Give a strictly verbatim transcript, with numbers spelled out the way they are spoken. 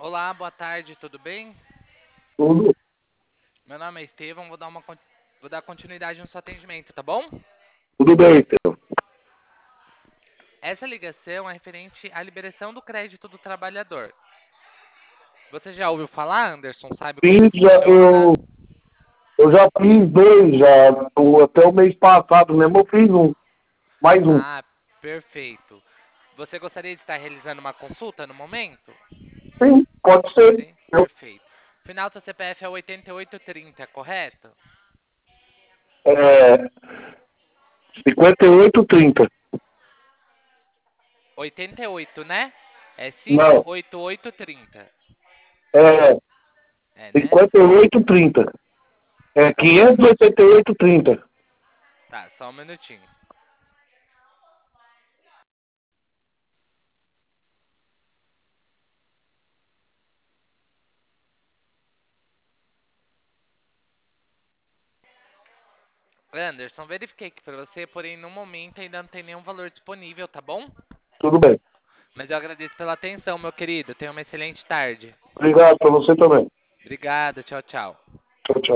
Olá, boa tarde, tudo bem? Tudo, Meu nome é Estevão, vou dar uma con- vou dar continuidade no seu atendimento, tá bom? tudo bem, então. Essa ligação é referente à liberação do crédito do trabalhador. Você já ouviu falar, Anderson? Sabe como Fiz, que já, funciona? eu, eu já fiz dois, já, o- até o mês passado mesmo eu fiz um, mais um. Ah, perfeito. Você gostaria de estar realizando uma consulta no momento? Sim, pode ser. Sim, Eu, perfeito. Final do seu C P F é oitenta e oito trinta, correto? é, cinquenta e oito trinta. oitenta e oito, né? É Não, cinco oito oito trinta. é É, né? cinquenta e oito trinta. É quinhentos e oitenta e oito trinta. Tá, só um minutinho. Anderson, verifiquei aqui pra você, porém no momento ainda não tem nenhum valor disponível, tá bom? Tudo bem. Mas eu agradeço pela atenção, meu querido. Tenha uma excelente tarde. Obrigado para você também. Obrigado, tchau, tchau. Tchau, tchau.